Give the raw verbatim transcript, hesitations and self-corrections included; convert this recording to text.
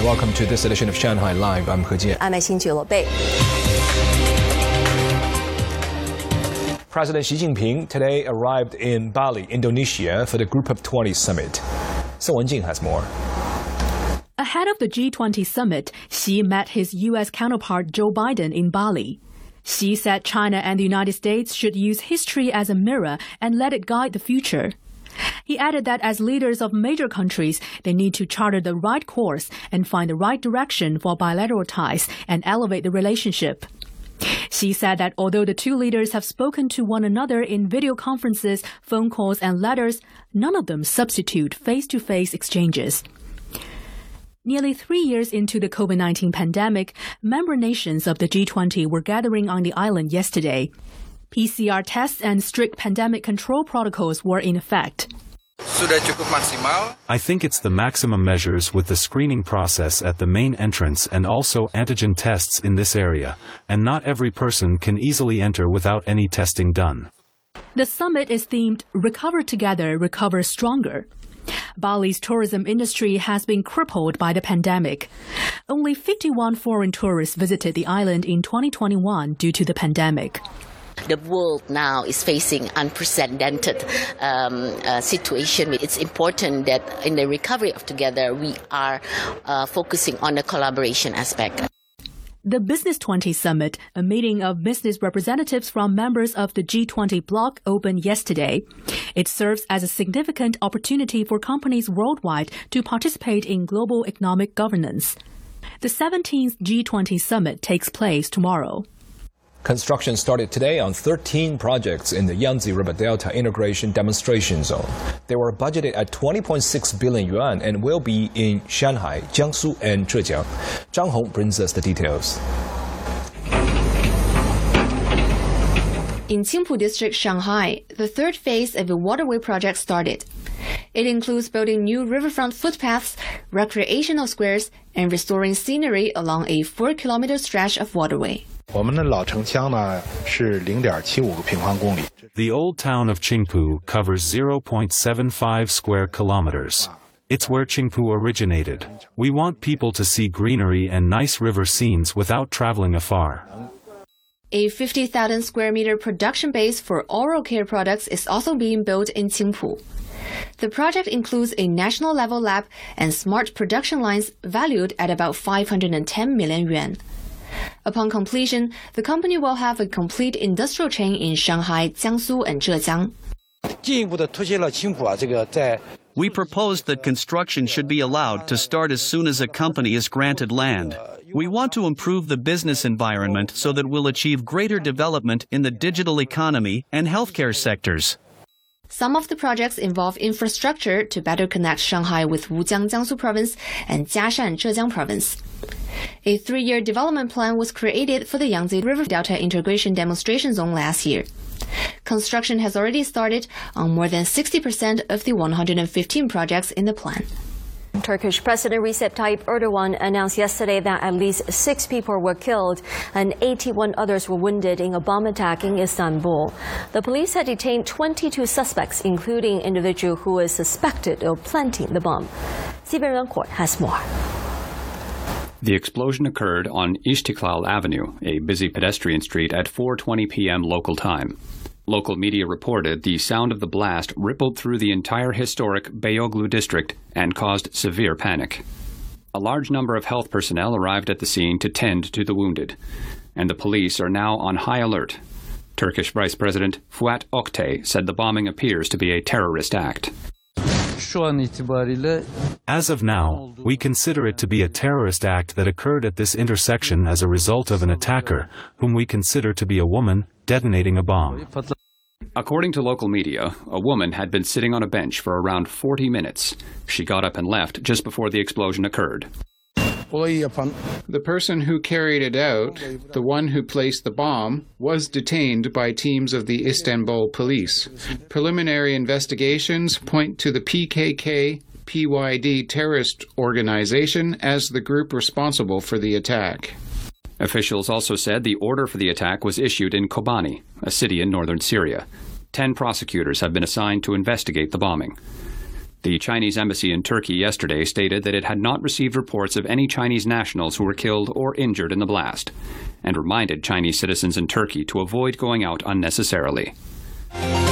Welcome to this edition of Shanghai Live. I'm He Jian. I'm Xin Bei. President Xi Jinping today arrived in Bali, Indonesia for the Group of twenty summit. Song Wenjing has more. Ahead of the G twenty summit, Xi met his U S counterpart Joe Biden in Bali. Xi said China and the United States should use history as a mirror and let it guide the future. He added that as leaders of major countries, they need to charter the right course and find the right direction for bilateral ties and elevate the relationship. Xi said that although the two leaders have spoken to one another in video conferences, phone calls, and letters, none of them substitute face-to-face exchanges. Nearly three years into the COVID nineteen pandemic, member nations of the G twenty were gathering on the island yesterday. P C R tests and strict pandemic control protocols were in effect. I think it's the maximum measures with the screening process at the main entrance and also antigen tests in this area, and not every person can easily enter without any testing done. The summit is themed Recover Together, Recover Stronger. Bali's tourism industry has been crippled by the pandemic. Only fifty-one foreign tourists visited the island in twenty twenty-one due to the pandemic. The world now is facing unprecedented um, uh, situation. It's important that in the recovery of together, we are uh, focusing on the collaboration aspect. The Business twenty Summit, a meeting of business representatives from members of the G twenty bloc, opened yesterday. It serves as a significant opportunity for companies worldwide to participate in global economic governance. The seventeenth G twenty Summit takes place tomorrow. Construction started today on thirteen projects in the Yangtze River Delta Integration Demonstration Zone. They were budgeted at twenty point six billion yuan and will be in Shanghai, Jiangsu, and Zhejiang. Zhang Hong brings us the details. In Qingpu District, Shanghai, the third phase of a waterway project started. It includes building new riverfront footpaths, recreational squares, and restoring scenery along a four-kilometer stretch of waterway. The old town of Qingpu covers zero point seven five square kilometers. It's where Qingpu originated. We want people to see greenery and nice river scenes without traveling afar. A fifty thousand square meter production base for oral care products is also being built in Qingpu. The project includes a national level lab and smart production lines valued at about five hundred ten million yuan. Upon completion, the company will have a complete industrial chain in Shanghai, Jiangsu, and Zhejiang. We proposed that construction should be allowed to start as soon as a company is granted land. We want to improve the business environment so that we'll achieve greater development in the digital economy and healthcare sectors. Some of the projects involve infrastructure to better connect Shanghai with Wujiang, Jiangsu Province, and Jiashan, Zhejiang Province. A three-year development plan was created for the Yangtze River Delta Integration Demonstration Zone last year. Construction has already started on more than sixty percent of the one hundred fifteen projects in the plan. Turkish President Recep Tayyip Erdogan announced yesterday that at least six people were killed and eighty-one others were wounded in a bomb attack in Istanbul. The police had detained twenty-two suspects, including an individual who is suspected of planting the bomb. Xibin Rencourt has more. The explosion occurred on Istiklal Avenue, a busy pedestrian street, at four twenty p m local time. Local media reported the sound of the blast rippled through the entire historic Beyoğlu district and caused severe panic. A large number of health personnel arrived at the scene to tend to the wounded, and the police are now on high alert. Turkish Vice President Fuat Oktay said the bombing appears to be a terrorist act. As of now, we consider it to be a terrorist act that occurred at this intersection as a result of an attacker, whom we consider to be a woman, detonating a bomb. According to local media, a woman had been sitting on a bench for around forty minutes. She got up and left just before the explosion occurred. The person who carried it out, the one who placed the bomb, was detained by teams of the Istanbul police. Preliminary investigations point to the P K K P Y D terrorist organization as the group responsible for the attack. Officials also said the order for the attack was issued in Kobani, a city in northern Syria. Ten prosecutors have been assigned to investigate the bombing. The Chinese embassy in Turkey yesterday stated that it had not received reports of any Chinese nationals who were killed or injured in the blast, and reminded Chinese citizens in Turkey to avoid going out unnecessarily.